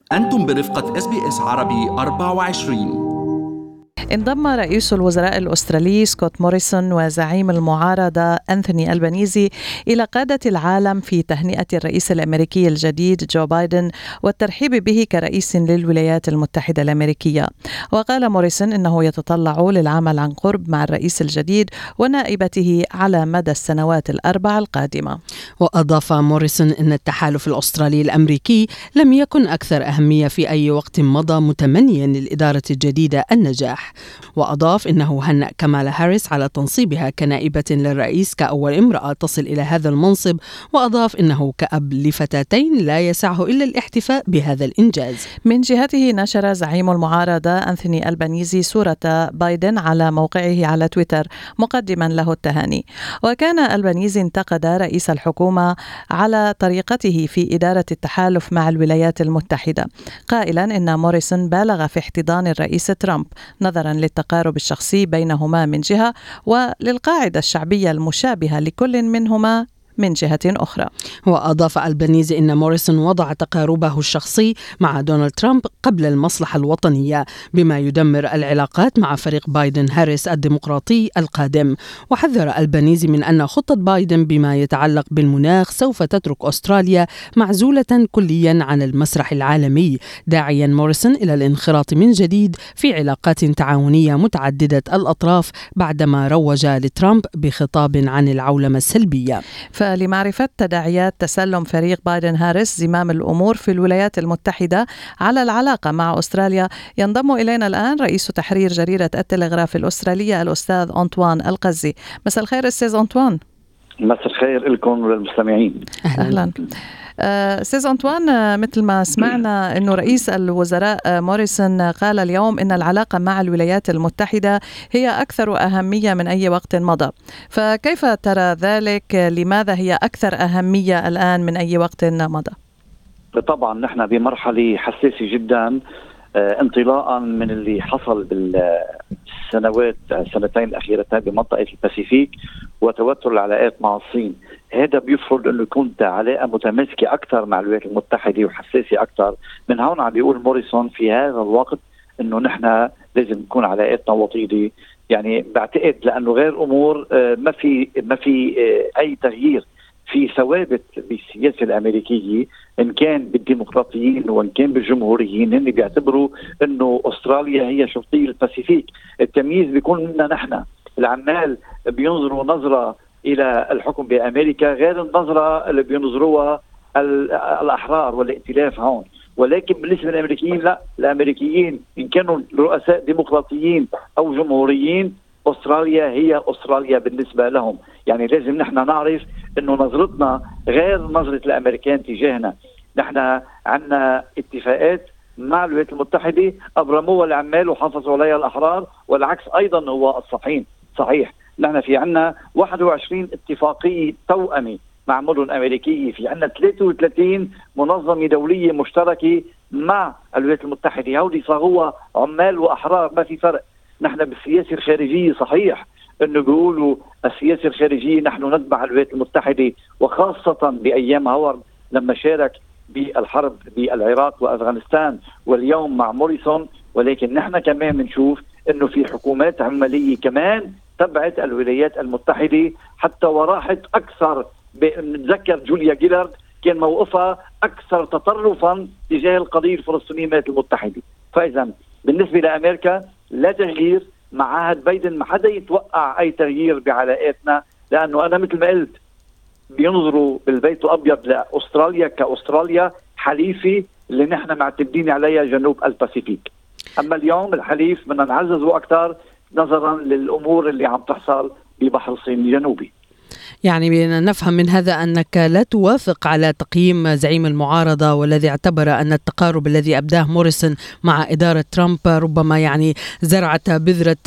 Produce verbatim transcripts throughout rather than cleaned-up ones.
أنتم برفقة إس بي إس عربي أربعة وعشرين. انضم رئيس الوزراء الأسترالي سكوت موريسون وزعيم المعارضة أنثوني ألبانيزي إلى قادة العالم في تهنئة الرئيس الأمريكي الجديد جو بايدن والترحيب به كرئيس للولايات المتحدة الأمريكية. وقال موريسون إنه يتطلع للعمل عن قرب مع الرئيس الجديد ونائبته على مدى السنوات الأربع القادمة. وأضاف موريسون إن التحالف الأسترالي الأمريكي لم يكن أكثر أهمية في أي وقت مضى، متمنيا للإدارة الجديدة النجاح. وأضاف إنه هنأ كامالا هاريس على تنصيبها كنائبة للرئيس كأول امرأة تصل إلى هذا المنصب. وأضاف إنه كأب لفتاتين لا يسعه إلا الاحتفاء بهذا الإنجاز. من جهته نشر زعيم المعارضة أنثوني ألبانيزي صورة بايدن على موقعه على تويتر مقدما له التهاني. وكان ألبانيزي انتقد رئيس الحكومة على طريقته في إدارة التحالف مع الولايات المتحدة، قائلا إن موريسون بالغ في احتضان الرئيس ترامب نظرا للتقارب الشخصي بينهما من جهة وللقاعدة الشعبية المشابهة لكل منهما من جهة أخرى. وأضاف ألبانيزي إن موريسون وضع تقاربه الشخصي مع دونالد ترامب قبل المصلحة الوطنية، بما يدمر العلاقات مع فريق بايدن هاريس الديمقراطي القادم. وحذر ألبانيزي من أن خطة بايدن بما يتعلق بالمناخ سوف تترك أستراليا معزولة كليا عن المسرح العالمي، داعيا موريسون إلى الانخراط من جديد في علاقات تعاونية متعددة الأطراف بعدما روج لترامب بخطاب عن العولمة السلبية. فلمعرفة تداعيات تسلم فريق بايدن هاريس زمام الأمور في الولايات المتحدة على العلاقة مع أستراليا، ينضم إلينا الآن رئيس تحرير جريدة التلغراف الأسترالية الأستاذ أنطوان القزي. مساء الخير أستاذ أنطوان. مساء الخير لكم وللمستمعين. أهلا. أستاذ أنطوان، مثل ما سمعنا أنه رئيس الوزراء موريسون قال اليوم أن العلاقة مع الولايات المتحدة هي أكثر أهمية من أي وقت مضى، فكيف ترى ذلك؟ لماذا هي أكثر أهمية الآن من أي وقت مضى؟ طبعا نحن بمرحلة حساسة جدا، انطلاقا من اللي حصل بالسنوات السنتين الأخيرتين بمنطقة الباسيفيك وتوتر العلاقات مع الصين. هذا بيفرض انه يكون علاقه متماسكه اكثر مع الولايات المتحده وحساسه اكثر. من هون عم بيقول موريسون في هذا الوقت انه نحن لازم تكون علاقاتنا وطيده، يعني بعتقد لانه غير امور ما في ما في اي تغيير في ثوابت بالسياسه الامريكيه، ان كان بالديمقراطيين وان كان بالجمهوريين. هن بيعتبروا انه استراليا هي شرطي الباسيفيك. التمييز بيكون منا نحن العمال بينظروا نظره الى الحكم بامريكا غير النظره اللي بينظروها الاحرار والائتلاف هون. ولكن بالنسبه للامريكيين لا، الامريكيين ان كانوا رؤساء ديمقراطيين او جمهوريين استراليا هي استراليا بالنسبه لهم. يعني لازم نحن نعرف انه نظرتنا غير نظره الامريكان تجاهنا. نحن عندنا اتفاقات مع الولايات المتحده ابرموها العمال وحافظوا عليها الاحرار، والعكس ايضا هو الصحيح. صحيح نحن في عنا واحد وعشرين اتفاقية توأمة مع مدن أمريكية، في عنا ثلاثة وثلاثين منظمة دولية مشتركة مع الولايات المتحدة. هودي صاروها عمال وأحرار، ما في فرق. نحن بالسياسة الخارجية صحيح أنه بيقولوا السياسة الخارجية نحن نتبع الولايات المتحدة، وخاصة بأيام هاورد لما شارك بالحرب بالعراق وأفغانستان، واليوم مع موريسون. ولكن نحن كمان بنشوف أنه في حكومات عمالية كمان تبعت الولايات المتحدة حتى وراحت أكثر. نتذكر جوليا جيلارد كان موقفها أكثر تطرفا تجاه القضية الفلسطينية من الولايات المتحدة. فإذا بالنسبة لأمريكا لا تغيير، مع عهد بايدن ما حدا يتوقع أي تغيير بعلاقاتنا، لأنه أنا مثل ما قلت بينظروا بالبيت الأبيض لأستراليا كأستراليا حليفة اللي نحن معتمدين عليها جنوب الباسيفيك. أما اليوم الحليف بدنا نعززه أكثر نظرا للأمور اللي عم تحصل ببحر الصين الجنوبي. يعني نفهم من هذا أنك لا توافق على تقييم زعيم المعارضة والذي اعتبر أن التقارب الذي أبداه موريسون مع إدارة ترامب ربما يعني زرعت بذرة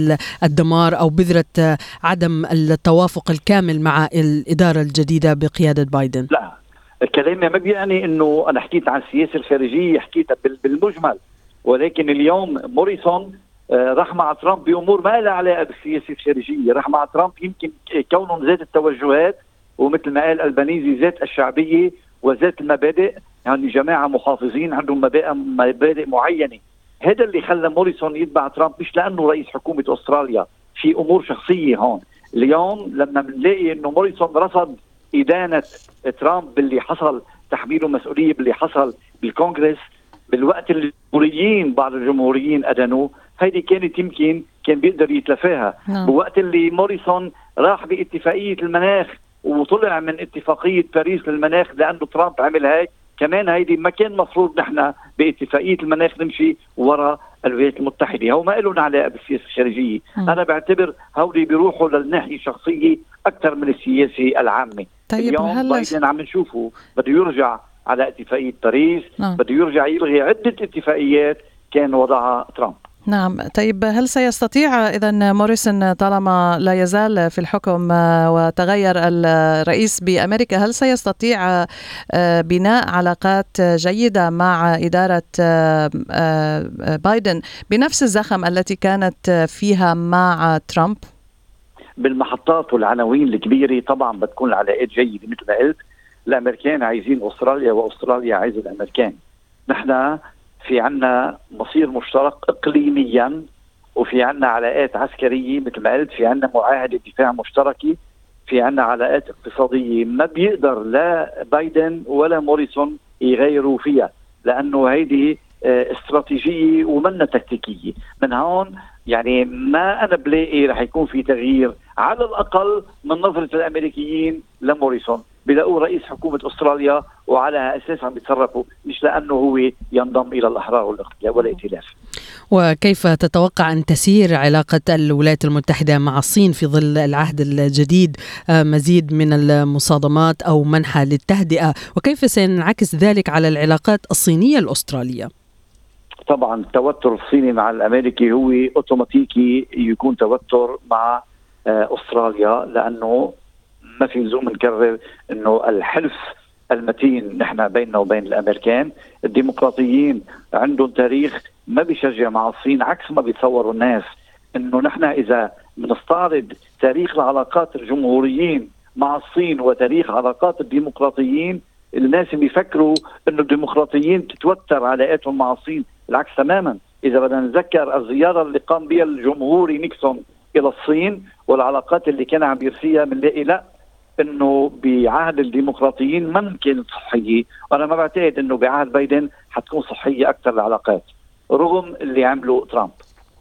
الدمار أو بذرة عدم التوافق الكامل مع الإدارة الجديدة بقيادة بايدن. لا، كلامي ما بيعني أنه أنا حكيت عن السياسة الخارجية، حكيتها بالمجمل. ولكن اليوم موريسون راح مع ترامب بأمور ما لها علاقة بالسياسة الخارجية. راح مع ترامب يمكن كونهم ذات التوجهات، ومثل ما قال ألبانيزي ذات الشعبية وذات المبادئ، يعني جماعة محافظين عندهم مبادئ مبادئ معينة. هذا اللي خلى موريسون يتبع ترامب، مش لأنه رئيس حكومة أستراليا، في أمور شخصية هون. اليوم لما بنلاقي أنه موريسون رفض إدانة ترامب باللي حصل، تحميله مسؤولية باللي حصل بالكونغرس، بالوقت اللي الجمهوريين بعض الجمهوريين أدنوه، هيدي كانت يمكن كان بيقدر يتلفاها. نعم. بوقت اللي موريسون راح باتفاقية المناخ وطلع من اتفاقية باريس للمناخ لأنه ترامب عمل هيك، كمان هيدي ما كان مفروض نحن باتفاقية المناخ نمشي وراء الولايات المتحدة. هو ما لهم علاقة بالسياسة الخارجية. م. أنا بعتبر هولي بيروحوا للناحية الشخصية أكثر من السياسة العامة. طيب اليوم هل... بايدن عم نشوفه بده يرجع على اتفاقية باريس. نعم. بده يرجع يلغي عدة اتفاقيات كان وضعها ترامب. نعم. طيب هل سيستطيع إذن موريسون طالما لا يزال في الحكم وتغير الرئيس بأمريكا، هل سيستطيع بناء علاقات جيدة مع إدارة بايدن بنفس الزخم التي كانت فيها مع ترامب؟ بالمحطات والعناوين الكبيرة طبعا بتكون العلاقات جيدة. مثل ما قلت، الأمريكان عايزين أستراليا وأستراليا عايزة الأمريكان. نحن في عنا مصير مشترك إقليميا، وفي عنا علاقات عسكرية مثل ما قلت، في عنا معاهدة دفاع مشتركة، في عنا علاقات اقتصادية ما بيقدر لا بايدن ولا موريسون يغيروا فيها، لأنه هيدي استراتيجية ومنها تكتيكية. من هون يعني ما أنا بلاقي رح يكون في تغيير على الأقل من نظرة الأمريكيين لموريسون. بلاقوا رئيس حكومة أستراليا وعلى أساس عم بيتصرفوا، مش لأنه هو ينضم إلى الأحرار والائتلاف. وكيف تتوقع أن تسير علاقة الولايات المتحدة مع الصين في ظل العهد الجديد، مزيد من المصادمات أو منحى للتهدئة، وكيف سينعكس ذلك على العلاقات الصينية الأسترالية؟ طبعا التوتر الصيني مع الأمريكي هو أوتوماتيكي يكون توتر مع أستراليا، لأنه ما في لزوم نكرر انه الحلف المتين نحن بيننا وبين الامريكان. الديمقراطيين عندهم تاريخ ما بيشجع مع الصين، عكس ما بيتصوروا الناس. انه نحن اذا بنستعرض تاريخ العلاقات الجمهوريين مع الصين وتاريخ علاقات الديمقراطيين، الناس بيفكروا انه الديمقراطيين تتوتر علاقاتهم مع الصين. العكس تماما. اذا بدنا نتذكر الزياره اللي قام بها الجمهوري نيكسون الى الصين والعلاقات اللي كان عم بيرسيها، بنلاقي لا انه بعهد الديمقراطيين من كانت صحيه، وانا ما بعتقد انه بعهد بايدن حتكون صحيه اكثر العلاقات رغم اللي عمله ترامب.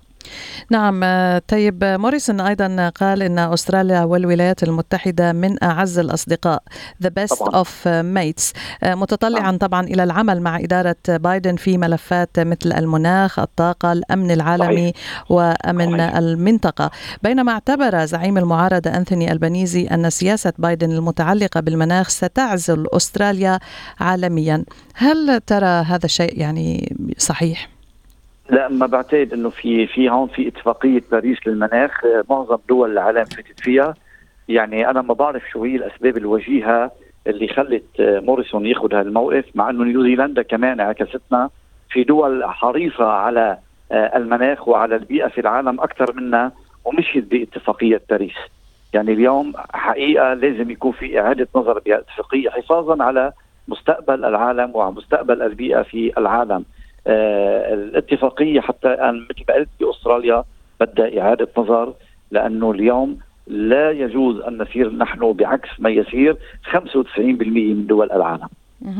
نعم. طيب موريسون أيضا قال إن أستراليا والولايات المتحدة من أعز الأصدقاء the best طبعا. of mates، متطلعا طبعا إلى العمل مع إدارة بايدن في ملفات مثل المناخ، الطاقة، الأمن العالمي صحيح. وأمن صحيح. المنطقة. بينما اعتبر زعيم المعارضة أنثوني ألبانيزي أن سياسة بايدن المتعلقة بالمناخ ستعزل أستراليا عالميا. هل ترى هذا الشيء يعني صحيح؟ لا، ما بعتقد انه في في هون في اتفاقيه باريس للمناخ معظم دول العالم فاتت فيها. يعني انا ما بعرف شو هي الاسباب الوجيهه اللي خلت موريسون ياخذ هالموقف، مع انه نيوزيلندا كمان عكستنا في دول حريصه على المناخ وعلى البيئه في العالم اكثر منا ومشيت باتفاقيه باريس. يعني اليوم حقيقه لازم يكون في اعاده نظر بهالاتفاقيه حفاظا على مستقبل العالم وعلى مستقبل البيئه في العالم. آه الاتفاقية حتى الآن مثل ما قلت بأستراليا بدها إعادة نظر، لأنه اليوم لا يجوز أن نسير نحن بعكس ما يسير خمسة وتسعين بالمئة من دول العالم.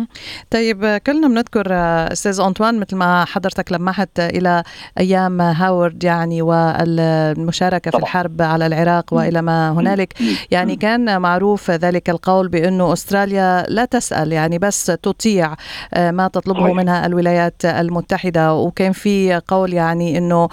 طيب كلنا بنذكر أستاذ أنطوان مثل ما حضرتك لمحت إلى أيام هاورد يعني والمشاركة في الحرب على العراق وإلى ما هنالك، يعني كان معروف ذلك القول بأنه أستراليا لا تسأل، يعني بس تطيع ما تطلبه منها الولايات المتحدة. وكان في قول يعني أنه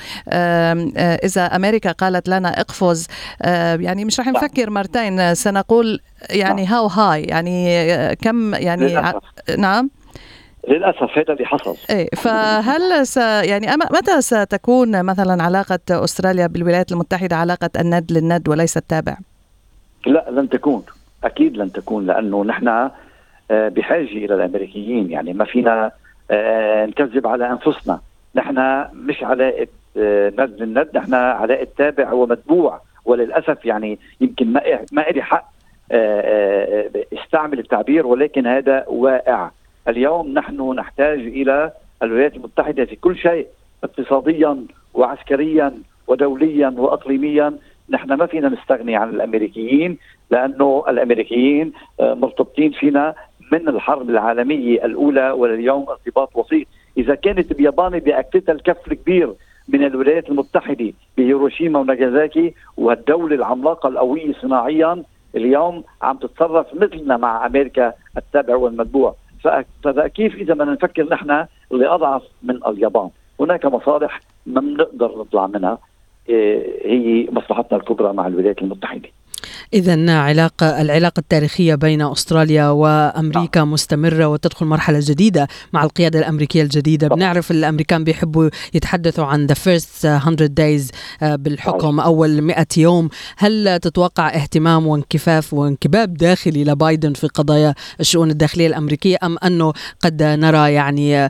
إذا أمريكا قالت لنا اقفز يعني مش رح نفكر مرتين، سنقول يعني هاو هاي يعني كم يعني للأسف. نعم للأسف هذا اللي حصل. إيه، فهل س يعني متى ستكون مثلا علاقة أستراليا بالولايات المتحدة علاقة الند للند وليس التابع؟ لا، لن تكون، أكيد لن تكون، لأنه نحن بحاجة إلى الأمريكيين. يعني ما فينا نكذب على أنفسنا، نحن مش علاقة ند للند، نحن علاقة تابع ومتبوع. وللأسف يعني يمكن ما ما إلي حق استعمل التعبير، ولكن هذا واقع. اليوم نحن نحتاج إلى الولايات المتحدة في كل شيء، اقتصاديا وعسكريا ودوليا وأقليميا. نحن ما فينا نستغني عن الأمريكيين، لأنه الأمريكيين مرتبطين فينا من الحرب العالمية الأولى ولليوم ارتباط وثيق. إذا كانت اليابان بأكتتها الكف الكبير من الولايات المتحدة بهيروشيما وناغازاكي، والدولة العملاقة القوية صناعيا اليوم عم تتصرف مثلنا مع أمريكا التابع والمتبوع، فكيف إذا ما نفكر نحن اللي أضعف من اليابان؟ هناك مصالح ما بنقدر نطلع منها، هي مصلحتنا الكبرى مع الولايات المتحدة. إذن علاقة العلاقة التاريخية بين أستراليا وأمريكا نعم. مستمرة وتدخل مرحلة جديدة مع القيادة الأمريكية الجديدة. طبعا. بنعرف الأمريكان بيحبوا يتحدثوا عن the first hundred days بالحكم، طبعا. أول مئة يوم. هل تتوقع اهتمام وانكفاف وانكباب داخلي لبايدن في قضايا الشؤون الداخلية الأمريكية، أم أنه قد نرى يعني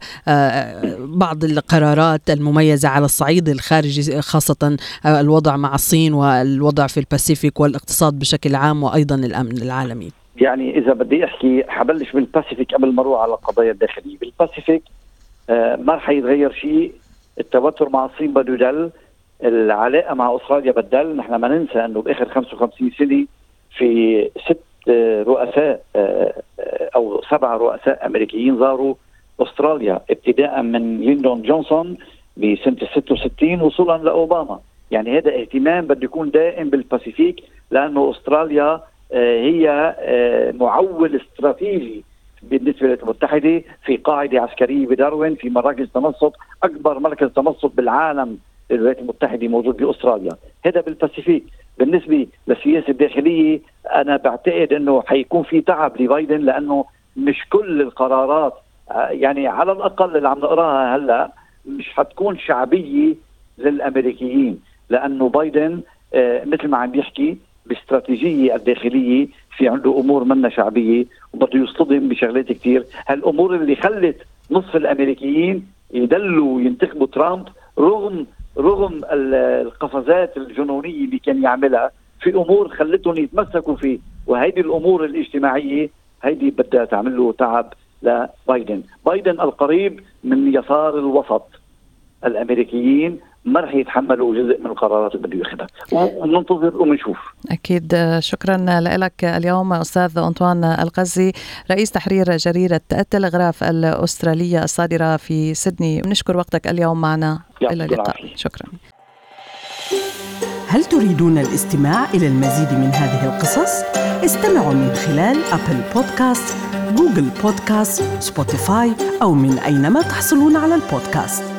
بعض القرارات المميزة على الصعيد الخارجي، خاصة الوضع مع الصين والوضع في الباسيفيك والاقتصاد بشكل عام وأيضا الأمن العالمي؟ يعني إذا بدي أحكي حبلش بالباسيفيك قبل ما أروح على القضايا الداخلية. بالباسيفيك آه ما رح يتغير شيء، التوتر مع الصين بده يدل، العلاقة مع أستراليا بدل. نحن ما ننسى أنه بآخر خمسة وخمسين سنة في ست آه رؤساء آه أو سبع رؤساء أمريكيين زاروا أستراليا، ابتداء من ليندون جونسون بسنة ستة وستين وصولا لأوباما. يعني هذا اهتمام بده يكون دائم بالباسيفيك، لأنه أستراليا هي معول استراتيجي بالنسبة للولايات المتحدة، في قاعدة عسكرية بداروين، في مراكز تنصت، أكبر مركز تنصت بالعالم للولايات المتحدة موجود بأستراليا. هذا بالباسيفيك. بالنسبة للسياسة الداخلية أنا بعتقد أنه حيكون في تعب لبايدن، لأنه مش كل القرارات يعني على الأقل اللي عم نقراها هلأ مش حتكون شعبية للأمريكيين، لأنه بايدن آه مثل ما عم بيحكي باستراتيجية الداخلية في عنده أمور منا شعبية وبده يصطدم بشغلات كتير. هالأمور اللي خلت نصف الأمريكيين يدلوا ينتخبوا ترامب رغم رغم القفزات الجنونية اللي كان يعملها، في أمور خلتهم يتمسكوا فيه، وهيدي الأمور الاجتماعية هيدي بدها تعمل له تعب لبايدن. بايدن القريب من يسار الوسط، الأمريكيين ما رح يتحملوا جزء من القرارات اللي بده ياخذها، وننتظر ومنشوف. أكيد. شكرا لك اليوم أستاذ أنطوان الغزي، رئيس تحرير جريدة التلغراف الأسترالية الصادرة في سيدني. نشكر وقتك اليوم معنا. إلى اللقاء. شكرا. هل تريدون الاستماع إلى المزيد من هذه القصص؟ استمعوا من خلال أبل بودكاست، جوجل بودكاست، سبوتيفاي أو من أينما تحصلون على البودكاست.